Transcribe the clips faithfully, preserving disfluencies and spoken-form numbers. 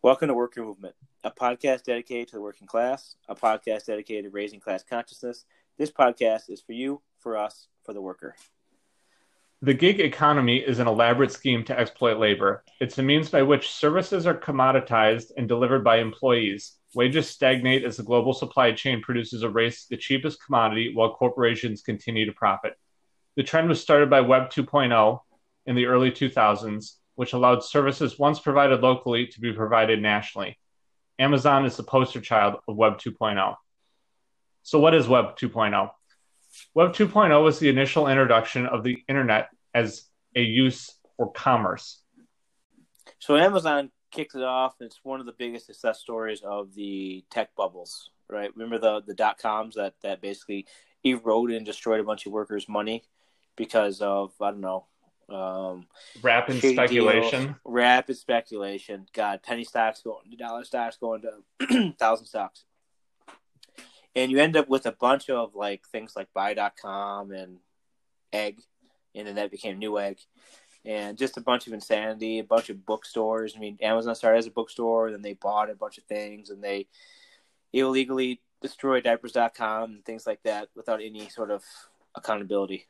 Welcome to Worker Movement, a podcast dedicated to the working class, a podcast dedicated to raising class consciousness. This podcast is for you, for us, for the worker. The gig economy is an elaborate scheme to exploit labor. It's a means by which services are commoditized and delivered by employees. Wages stagnate as the global supply chain produces a race to the cheapest commodity while corporations continue to profit. The trend was started by Web two point oh in the early two thousands, which allowed services once provided locally to be provided nationally. Amazon is the poster child of Web two point oh. So what is Web two point oh? Web two point oh was the initial introduction of the internet as a use for commerce. So Amazon kicked it off. It's one of the biggest success stories of the tech bubbles, right? Remember the, the dot-coms that, that basically eroded and destroyed a bunch of workers' money because of, I don't know, um, rapid speculation. Deals, rapid speculation. God, penny stocks going to dollar stocks going to thousand stocks. And you end up with a bunch of like things like buy dot com and Egg, and then that became Newegg, and just a bunch of insanity, a bunch of bookstores. I mean, Amazon started as a bookstore, then they bought a bunch of things, and they illegally destroyed diapers dot com and things like that without any sort of accountability.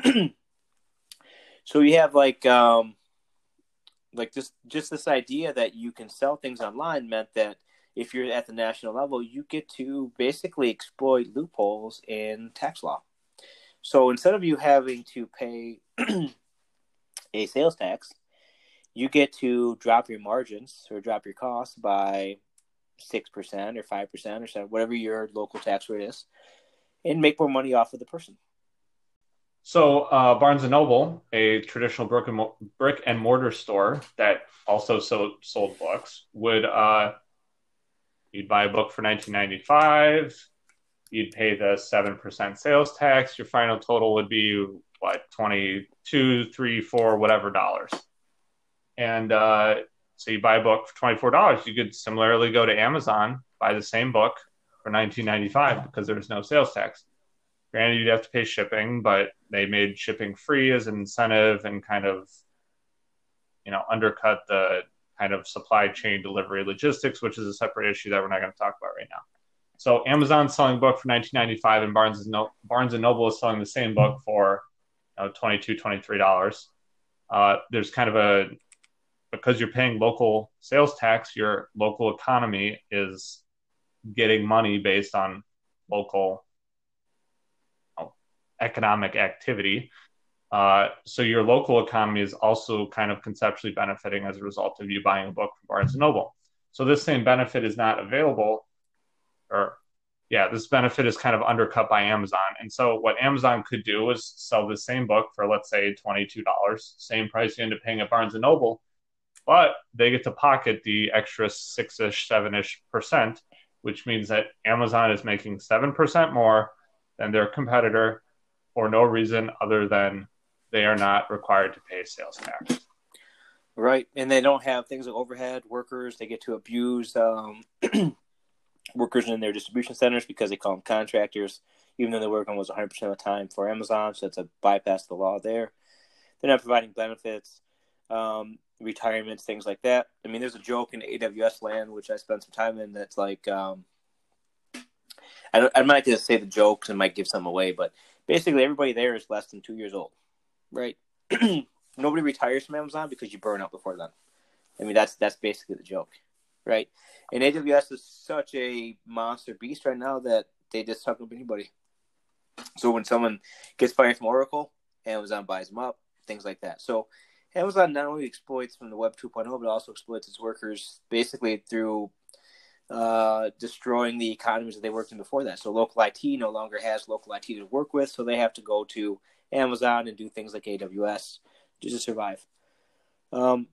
So you have like um, like just just this idea that you can sell things online meant that if you're at the national level, you get to basically exploit loopholes in tax law. So instead of you having to pay a sales tax, you get to drop your margins or drop your costs by six percent or five percent or so, whatever your local tax rate is, and make more money off of the person. So uh, Barnes and Noble, a traditional brick and, mo- brick and mortar store that also sold, sold books, would... Uh, You'd buy a book for nineteen ninety-five dollars. You'd pay the seven percent sales tax. Your final total would be, what, twenty-two, three, four, whatever dollars. And uh, so you buy a book for twenty-four dollars. You could similarly go to Amazon, buy the same book for nineteen ninety-five dollars because there was no sales tax. Granted, you'd have to pay shipping, but they made shipping free as an incentive and kind of, you know, undercut the kind of supply chain delivery logistics, which is a separate issue that we're not going to talk about right now. So Amazon's selling a book for nineteen ninety-five dollars, and Barnes and, no- Barnes and Noble is selling the same book for you know, twenty-two dollars, twenty-three dollars. Uh, there's kind of a, because you're paying local sales tax, your local economy is getting money based on local you know, economic activity. Uh, so your local economy is also kind of conceptually benefiting as a result of you buying a book from Barnes and Noble. So this same benefit is not available, or yeah, this benefit is kind of undercut by Amazon. And so what Amazon could do is sell the same book for, let's say, twenty-two dollars, same price you end up paying at Barnes and Noble, but they get to pocket the extra six-ish, seven-ish percent, which means that Amazon is making seven percent more than their competitor for no reason other than they are not required to pay sales tax. Right. And they don't have things like overhead workers. They get to abuse um, workers in their distribution centers because they call them contractors, even though they work almost one hundred percent of the time for Amazon. So it's a bypass of the law there. They're not providing benefits, um, retirements, things like that. I mean, there's a joke in A W S land, which I spent some time in, that's like, um, I, don't, I might just say the jokes and might give some away, but basically everybody there is less than two years old. Right. Nobody retires from Amazon because you burn out before then. I mean, that's that's basically the joke, right? And A W S is such a monster beast right now that they just suck up anybody. So when someone gets fired from Oracle, Amazon buys them up, things like that. So Amazon not only exploits from the Web two point oh, but also exploits its workers basically through uh, destroying the economies that they worked in before that. So local I T no longer has local I T to work with, so they have to go to Amazon and do things like A W S just to survive. Um,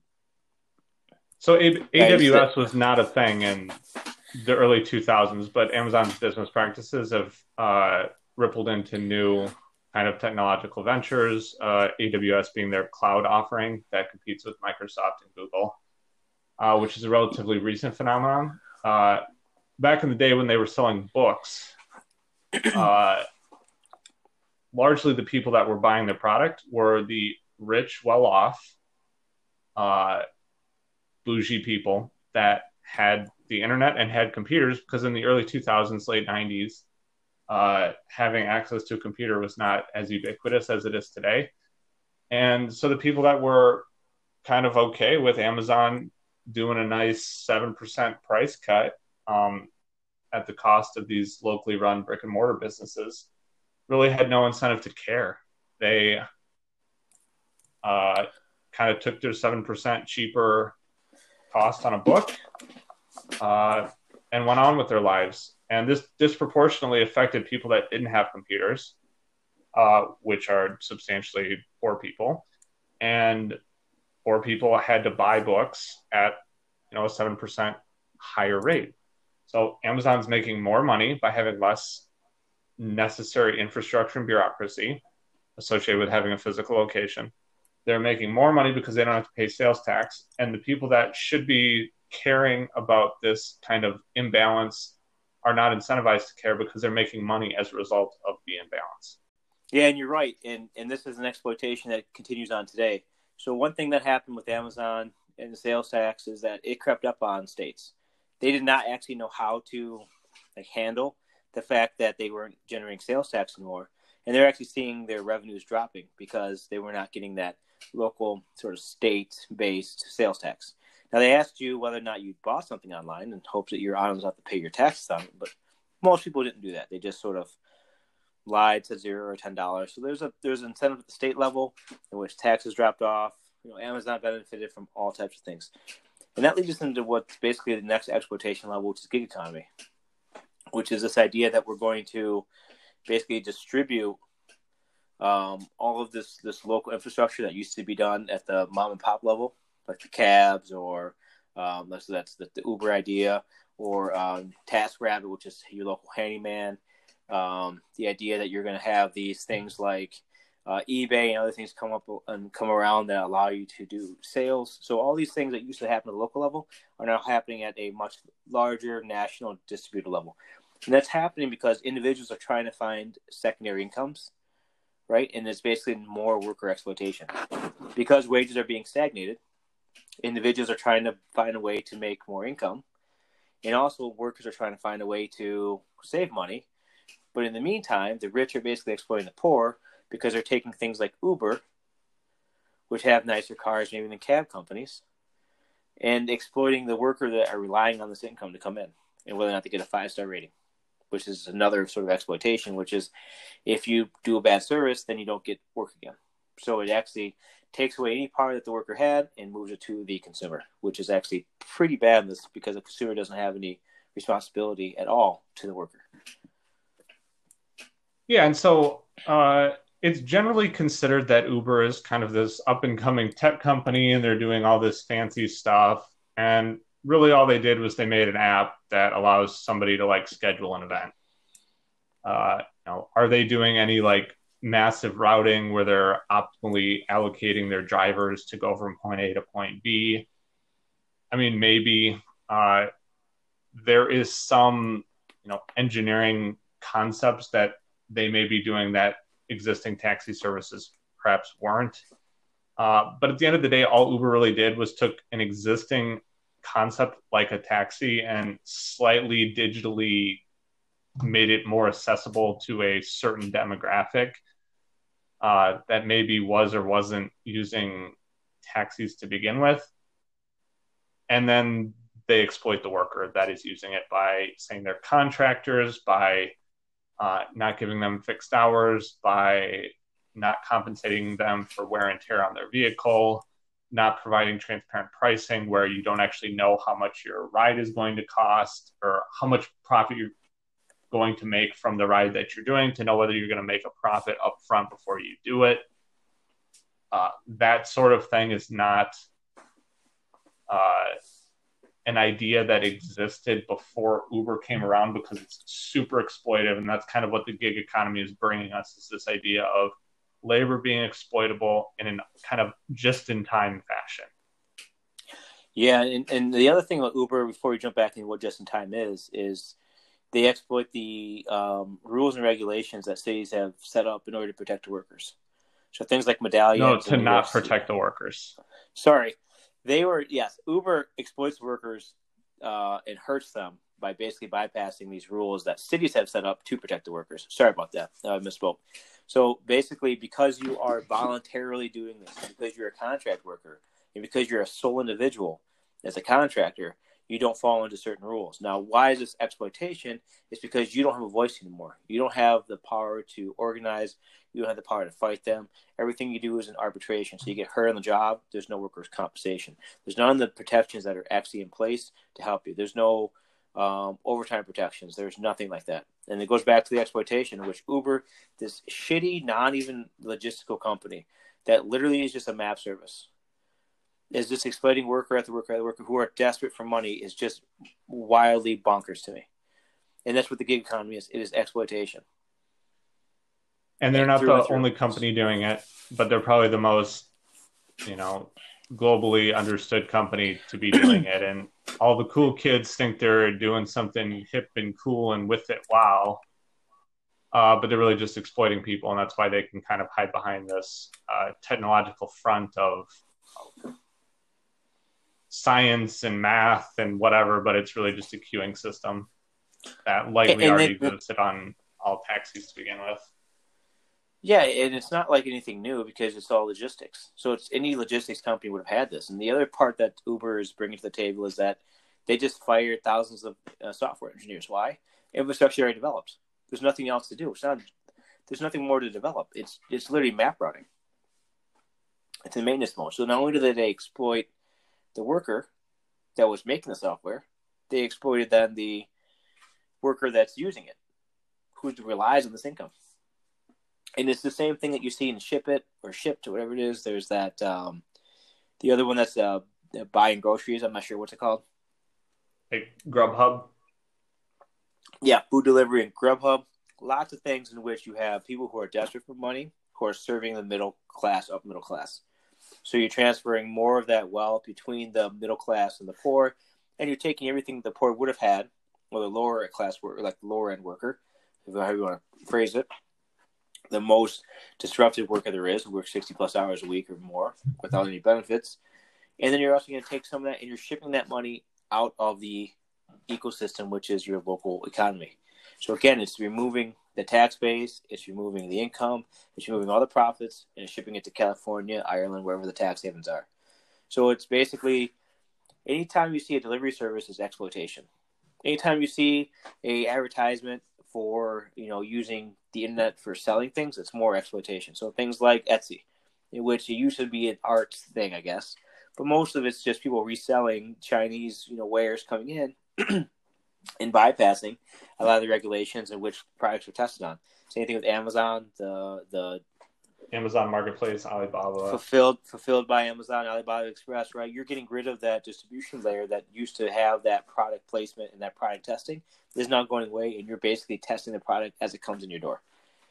so A- AWS was not a thing in the early two thousands, but Amazon's business practices have uh, rippled into new kind of technological ventures, uh, A W S being their cloud offering that competes with Microsoft and Google, uh, which is a relatively recent phenomenon. Uh, back in the day when they were selling books, uh, largely the people that were buying their product were the rich, well-off, uh, bougie people that had the internet and had computers, because in the early two thousands, late nineties, uh, having access to a computer was not as ubiquitous as it is today. And so the people that were kind of okay with Amazon doing a nice seven percent price cut um, at the cost of these locally run brick and mortar businesses really had no incentive to care. They uh, kind of took their seven percent cheaper cost on a book uh, and went on with their lives. And this disproportionately affected people that didn't have computers, uh, which are substantially poor people. And poor people had to buy books at, you know, a seven percent higher rate. So Amazon's making more money by having less necessary infrastructure and bureaucracy associated with having a physical location. They're making more money because they don't have to pay sales tax. And the people that should be caring about this kind of imbalance are not incentivized to care because they're making money as a result of the imbalance. Yeah, and you're right. And and this is an exploitation that continues on today. So one thing that happened with Amazon and the sales tax is that it crept up on states. They did not actually know how to like handle the fact that they weren't generating sales tax anymore. And they're actually seeing their revenues dropping because they were not getting that local sort of state-based sales tax. Now, they asked you whether or not you bought something online in hopes that your items have to pay your taxes on it, but most people didn't do that. They just sort of lied, said zero or ten dollars. So there's a there's an incentive at the state level in which taxes dropped off. You know, Amazon benefited from all types of things, and that leads us into what's basically the next exploitation level, which is gig economy, which is this idea that we're going to basically distribute um, all of this this local infrastructure that used to be done at the mom and pop level, like the cabs or um, that's, that's the, the Uber idea, or um, TaskRabbit, which is your local handyman. Um, the idea that you're going to have these things like uh, eBay and other things come up and come around that allow you to do sales. So all these things that used to happen at the local level are now happening at a much larger national distributor level. And that's happening because individuals are trying to find secondary incomes, right? And it's basically more worker exploitation. Because wages are being stagnated, individuals are trying to find a way to make more income. And also workers are trying to find a way to save money. But in the meantime, the rich are basically exploiting the poor because they're taking things like Uber, which have nicer cars maybe than cab companies, and exploiting the worker that are relying on this income to come in and whether or not they get a five-star rating, which is another sort of exploitation, which is if you do a bad service, then you don't get work again. So it actually takes away any power that the worker had and moves it to the consumer, which is actually pretty bad in this because the consumer doesn't have any responsibility at all to the worker. Yeah, and so uh, it's generally considered that Uber is kind of this up-and-coming tech company, and they're doing all this fancy stuff. And really all they did was they made an app that allows somebody to, like, schedule an event. Uh, you know, are they doing any, like, massive routing where they're optimally allocating their drivers to go from point A to point B? I mean, maybe uh, there is some, you know, engineering concepts that they may be doing that existing taxi services perhaps weren't. Uh, but at the end of the day, all Uber really did was took an existing concept like a taxi and slightly digitally made it more accessible to a certain demographic uh, that maybe was or wasn't using taxis to begin with. And then they exploit the worker that is using it by saying they're contractors, by Uh, not giving them fixed hours, by not compensating them for wear and tear on their vehicle, not providing transparent pricing where you don't actually know how much your ride is going to cost or how much profit you're going to make from the ride that you're doing to know whether you're going to make a profit up front before you do it. Uh, that sort of thing is not uh, an idea that existed before Uber came around because it's super exploitive, and that's kind of what the gig economy is bringing us, is this idea of labor being exploitable in a kind of just-in-time fashion. Yeah, and, and the other thing about Uber, before we jump back into what just-in-time is, is they exploit the um, rules and regulations that cities have set up in order to protect the workers. So things like medallions. No, to not protect the workers. Sorry. They were, yes, Uber exploits workers uh, and hurts them by basically bypassing these rules that cities have set up to protect the workers. Sorry about that. I misspoke. So basically, because you are voluntarily doing this, because you're a contract worker, and because you're a sole individual as a contractor, you don't fall into certain rules. Now, why is this exploitation? It's because you don't have a voice anymore. You don't have the power to organize. You don't have the power to fight them. Everything you do is an arbitration. So you get hurt on the job, there's no workers' compensation. There's none of the protections that are actually in place to help you. There's no um, overtime protections. There's nothing like that. And it goes back to the exploitation, in which Uber, this shitty, not even logistical company that literally is just a map service, is just exploiting worker after worker after worker who are desperate for money, is just wildly bonkers to me. And that's what the gig economy is. It is exploitation. And they're not the only company doing it, but they're probably the most, you know, globally understood company to be doing it. And all the cool kids think they're doing something hip and cool and with it, wow. Uh, but they're really just exploiting people, and that's why they can kind of hide behind this uh, technological front of science and math and whatever, but it's really just a queuing system that likely and, and already they, existed on all taxis to begin with. Yeah, and it's not like anything new because it's all logistics. So it's any logistics company would have had this. And the other part that Uber is bringing to the table is that they just fired thousands of uh, software engineers. Why? Infrastructure already developed. There's nothing else to do. It's not. There's nothing more to develop. It's it's literally map routing. It's in maintenance mode. So not only did they exploit the worker that was making the software, they exploited then the worker that's using it, who relies on this income. And it's the same thing that you see in Ship It or Shipped or whatever it is. There's that um, the other one that's uh, buying groceries. I'm not sure what's it called. Like Grubhub. Yeah, food delivery and Grubhub. Lots of things in which you have people who are desperate for money who are serving the middle class, up middle class. So you're transferring more of that wealth between the middle class and the poor, and you're taking everything the poor would have had, or the lower class worker, like the lower end worker, however you want to phrase it, the most disruptive worker there is, who works sixty plus hours a week or more without any benefits. And then you're also going to take some of that and you're shipping that money out of the ecosystem, which is your local economy. So again, it's removing the tax base, it's removing the income, it's removing all the profits, and it's shipping it to California, Ireland, wherever the tax havens are. So it's basically, anytime you see a delivery service is exploitation. Anytime you see a advertisement for, you know, using the internet for selling things, it's more exploitation. So things like Etsy, in which it used to be an art thing, I guess, but most of it's just people reselling Chinese, you know, wares coming in and bypassing a lot of the regulations in which products are tested on. Same thing with Amazon, the the Amazon Marketplace, Alibaba. Fulfilled fulfilled by Amazon, Alibaba Express, right? You're getting rid of that distribution layer that used to have that product placement and that product testing. Is not going away, and you're basically testing the product as it comes in your door.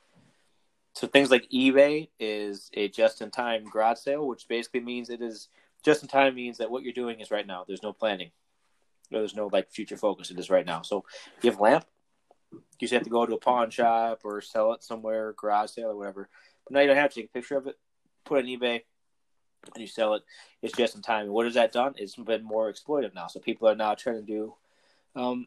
So things like eBay is a just-in-time garage sale, which basically means it is just-in-time means that what you're doing is right now. There's no planning. There's no like future focus. It is right now. So you have a lamp. You just have to go to a pawn shop or sell it somewhere, garage sale or whatever. But now you don't have to take a picture of it, put it on eBay, and you sell it. It's just in time. And what has that done? It's been more exploitive now. So people are now trying to do um,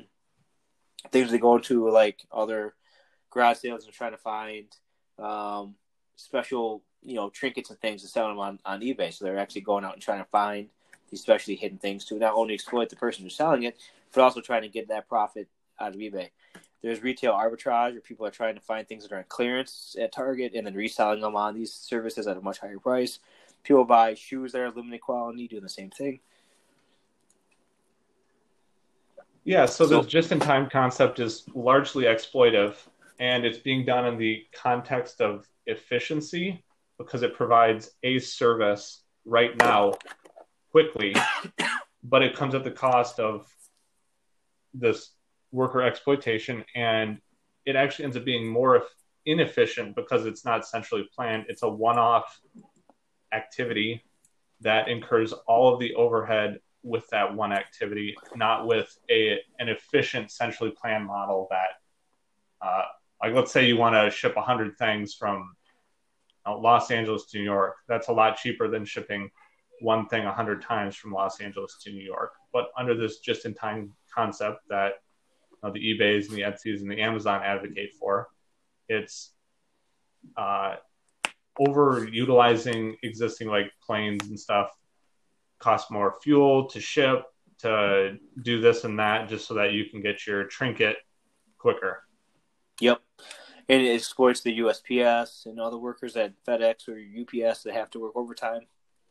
things they go to like other garage sales and trying to find um, special, you know, trinkets and things and sell them on, on eBay. So they're actually going out and trying to find these specially hidden things to not only exploit the person who's selling it, but also trying to get that profit out of eBay. There's retail arbitrage where people are trying to find things that are on clearance at Target and then reselling them on these services at a much higher price. People buy shoes that are limited quality, doing the same thing. Yeah, so, so the just-in-time concept is largely exploitive, and it's being done in the context of efficiency because it provides a service right now quickly, but it comes at the cost of this worker exploitation, and it actually ends up being more inefficient because it's not centrally planned. It's a one-off activity that incurs all of the overhead with that one activity, not with a an efficient centrally planned model that, uh, like let's say you want to ship one hundred things from uh, Los Angeles to New York. That's a lot cheaper than shipping one thing one hundred times from Los Angeles to New York. but under this just-in-time concept that uh, the eBays and the Etsy's and the Amazon advocate for. It's uh, overutilizing existing like planes and stuff, cost more fuel to ship, to do this and that, just so that you can get your trinket quicker. Yep. And it exploits the U S P S and all the workers at FedEx or U P S that have to work overtime.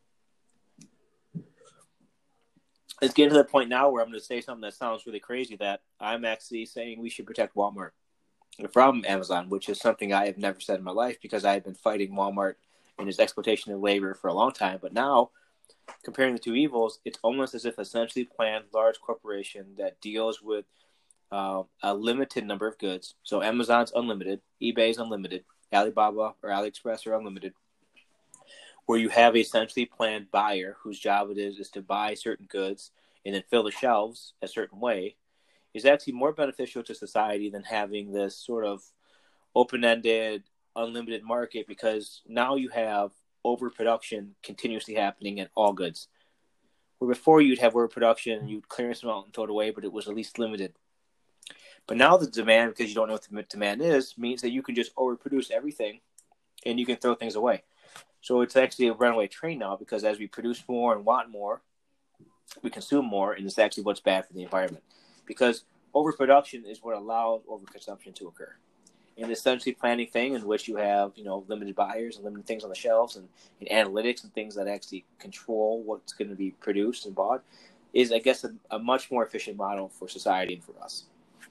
It's getting to the point now where I'm going to say something that sounds really crazy, that I'm actually saying we should protect Walmart from Amazon, which is something I have never said in my life because I've been fighting Walmart and its exploitation of labor for a long time. But now, comparing the two evils, it's almost as if a centrally planned large corporation that deals with uh, a limited number of goods. So Amazon's unlimited, eBay's unlimited, Alibaba or AliExpress are unlimited, where you have a centrally planned buyer whose job it is is to buy certain goods and then fill the shelves a certain way, is actually more beneficial to society than having this sort of open-ended, unlimited market, because now you have overproduction continuously happening in all goods. Where before you'd have overproduction, you'd clearance them out and throw it away, but it was at least limited. But now the demand, because you don't know what the demand is, means that you can just overproduce everything and you can throw things away. So it's actually a runaway train now, because as we produce more and want more, we consume more, and it's actually what's bad for the environment. Because overproduction is what allows overconsumption to occur. And essentially planning thing in which you have, you know, limited buyers and limited things on the shelves and, and analytics and things that actually control what's going to be produced and bought is, I guess, a, a much more efficient model for society and for us.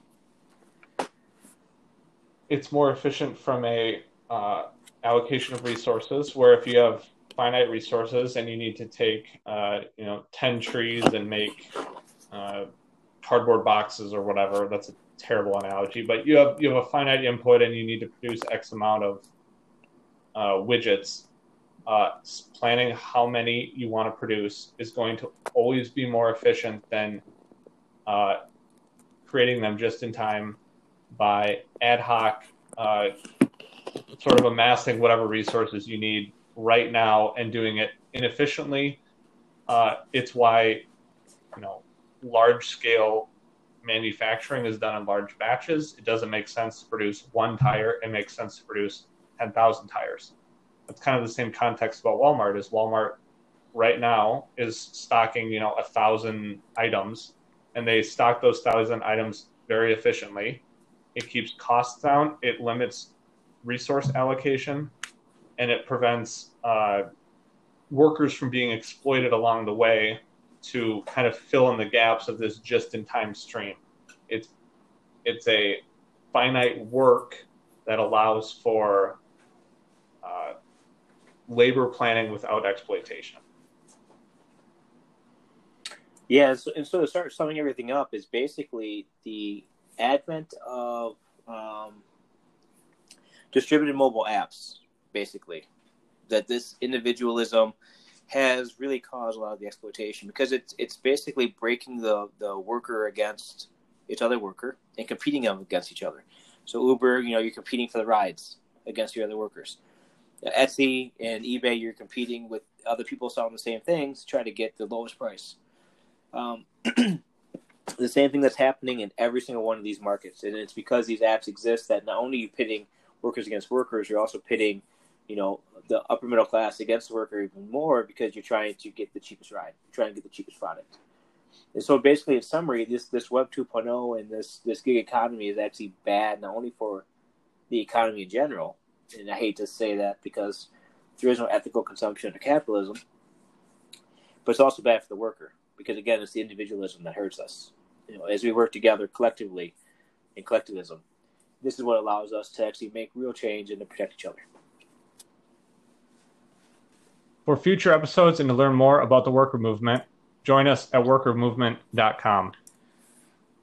It's more efficient from a uh, allocation of resources, where if you have finite resources and you need to take, uh, you know, ten trees and make uh, cardboard boxes or whatever, that's a terrible analogy, but you have you have a finite input and you need to produce X amount of uh, widgets. Uh, planning how many you want to produce is going to always be more efficient than uh, creating them just in time by ad hoc, uh, sort of amassing whatever resources you need right now and doing it inefficiently. Uh, it's why, you know, large scale manufacturing is done in large batches. It doesn't make sense to produce one tire. It makes sense to produce ten thousand tires. That's kind of the same context about Walmart. Is Walmart right now is stocking, you know, a thousand items, and they stock those thousand items very efficiently. It keeps costs down. It limits resource allocation, and it prevents uh, workers from being exploited along the way to kind of fill in the gaps of this just-in-time stream. It's it's a finite work that allows for uh, labor planning without exploitation. Yeah, and so, and so to start summing everything up is basically the advent of um, distributed mobile apps, basically, that this individualism has really caused a lot of the exploitation, because it's it's basically breaking the, the worker against its other worker and competing them against each other. So Uber, you know, you're competing for the rides against your other workers. Etsy and eBay, you're competing with other people selling the same things to try to get the lowest price. Um, the same thing that's happening in every single one of these markets, and it's because these apps exist that not only are you pitting workers against workers, you're also pitting, you know, the upper middle class against the worker even more, because you're trying to get the cheapest ride. You're trying to get the cheapest product. And so basically, in summary, this, this Web two point oh and this, this gig economy is actually bad, not only for the economy in general, and I hate to say that because there is no ethical consumption under capitalism, but it's also bad for the worker, because, again, it's the individualism that hurts us. You know, as we work together collectively in collectivism, this is what allows us to actually make real change and to protect each other. For future episodes and to learn more about the worker movement, join us at worker movement dot com.